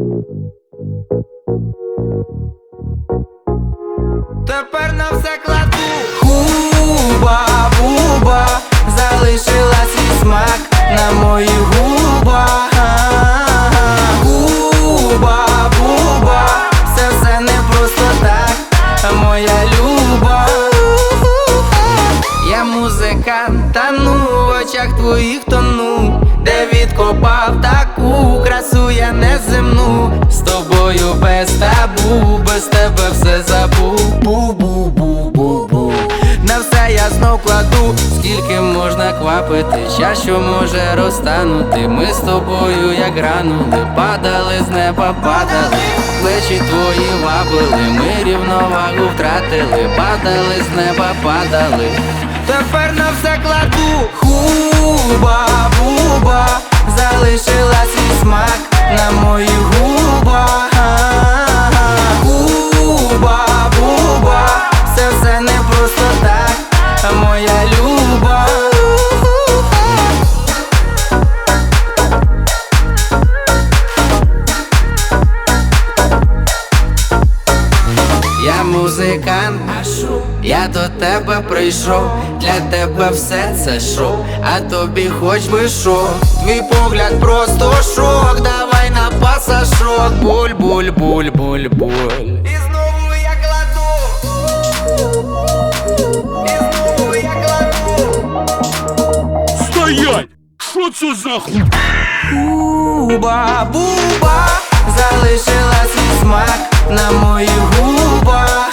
Тепер на все кладу. Хуба, буба, залишила свій смак на моїх губах. Хуба, буба, все не просто так, моя люба. Я музикант, тану в очах твоїх тону, де відкопав таку красу я неземну. З тобою без табу, без тебе все забув. Бу-бу-бу-бу-бу. На все я знов кладу, скільки можна квапити, час, що може розтанути. Ми з тобою як гранули, падали з неба, падали, плечі твої вабили, ми рівновагу втратили, падали з неба, падали. Тепер на все кладу. Хуба, буба, залишила свій смак на моїх губах. Хуба, буба, все не просто так, моя люба. Я музикант, я до тебе прийшов, для тебе все це шоу, а тобі хоч би шо. Твій погляд просто шок, давай на пасашок. Буль, буль, буль, буль, буль. І знову я кладу. І знову я кладу. Стоять! Що це за хуй? Хуба, буба, залишила свій смак на моїх губах.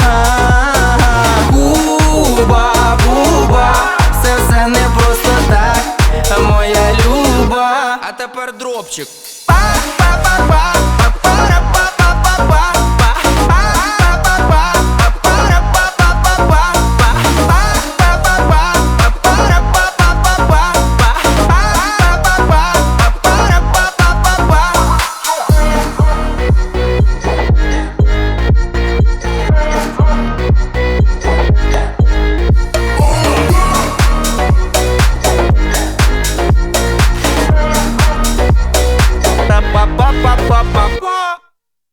Хуба, буба, все не просто так, моя люба. А тепер дропчик. Па-па-па-па.